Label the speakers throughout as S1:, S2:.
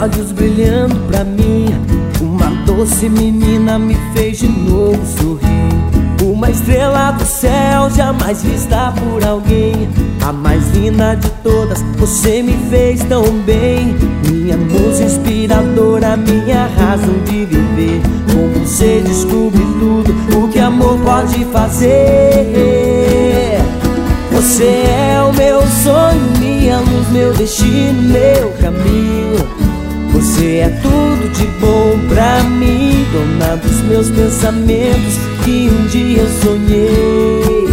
S1: olhos brilhando pra mim. Uma doce menina me fez de novo sorrir. Uma estrela do céu jamais vista por alguém. A mais linda de todas, você me fez tão bem. Minha musa inspiradora, minha razão de viver. Com você descobri tudo o que amor pode fazer. Você é o meu sonho, minha luz, meu destino, meu caminho. Você é tudo de bom pra mim, dona dos meus pensamentos que um dia eu sonhei.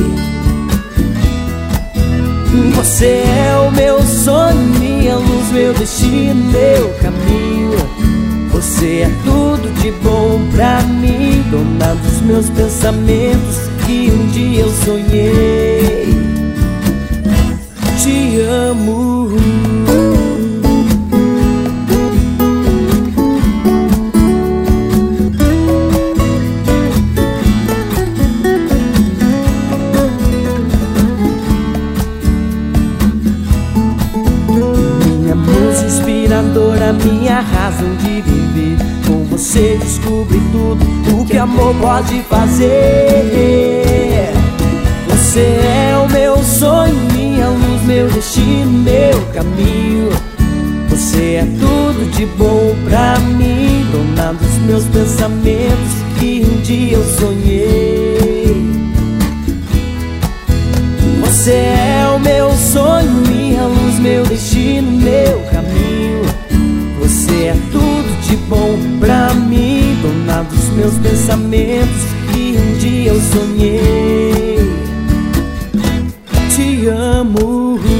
S1: Você é o meu sonho, minha luz, meu destino, meu caminho. Você é tudo de bom pra mim, dona dos meus pensamentos que um dia eu sonhei. Te amo. Minha musa inspiradora, minha razão de viver. Com você descobri tudo o que amor pode fazer. Você é o meu sonho, minha luz, meu destino, meu caminho. Você é tudo de bom pra mim, dona dos meus pensamentos que um dia eu sonhei. Você é o meu sonho, minha luz, meu destino, meu caminho. Você é tudo de bom pra mim, dona dos meus pensamentos que um dia eu sonhei. Te amo.